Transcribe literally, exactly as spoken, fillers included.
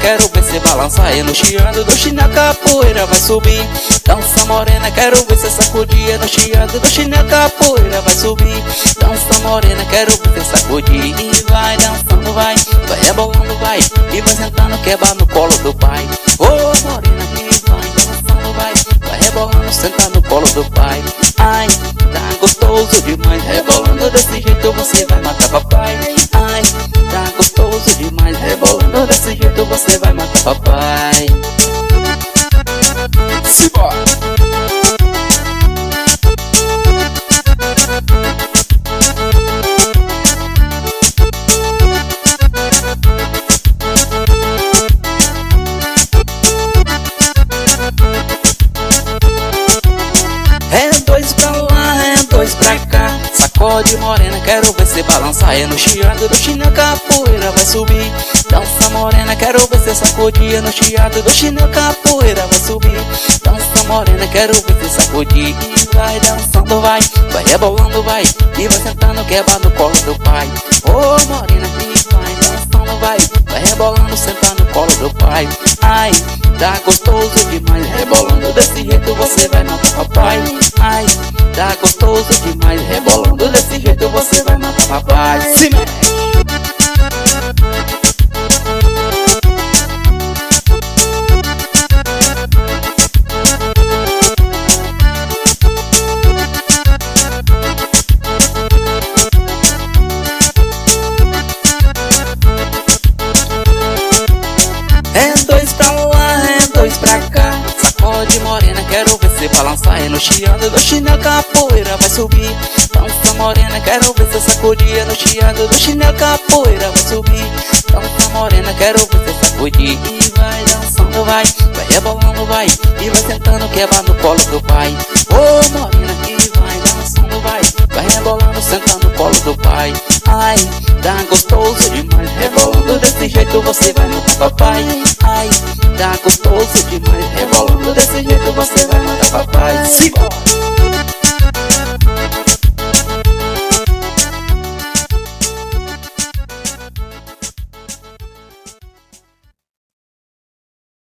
quero ver cê balançar e no chiando do chinelo capoeira vai subir. Dança morena, quero ver cê sacudir no chiando do chinelo capoeira vai subir. Dança morena, quero ver cê sacudir e vai dançando, vai, vai rebolando, vai e vai sentando, quebra no colo do pai. Ô oh, morena, que vai dançando, vai, vai rebolando, senta no colo do pai. Ai, tá gostoso demais, rebolando desse jeito você vai matar papai. Ai, tá gostoso demais, rebolando desse jeito você vai matar papai. Simbora! É dois pra lá, é dois pra cá, sacode morena, quero ver cê balançar e no chiado do chinelo capoeira vai subir. Dança morena, quero ver cê sacudir no chiado do chinelo capoeira vai subir. Dança morena, quero ver cê sacudir e vai dançando, vai, vai rebolando, vai e vai sentando, quebra no colo do pai. Ô oh, morena, que vai dançando, vai, vai rebolando, sentando no colo do pai. Ai, tá gostoso demais, rebolando desse jeito você vai matar papai. Ai, tá gostoso demais, rebolando desse jeito você vai matar papai. Se mexe! É dois pra lá, é dois pra cá, sacode morena, quero ver cê balançar e no chiando do chinelo capoeira vai subir. Dança morena, quero ver cê sacudir no chiando do chinelo capoeira vai subir. Dança morena, quero ver cê sacudir e vai dançando, vai, vai rebolando, vai e vai sentando, quebra no colo do pai. Ô oh, morena, que vai dançando, vai, vai rebolando, sentando no colo do pai. Ai, tá gostoso demais, rebolando desse jeito você vai matar papai. Ai, tá gostoso demais, rebolando desse jeito você vai matar papai. Simbora!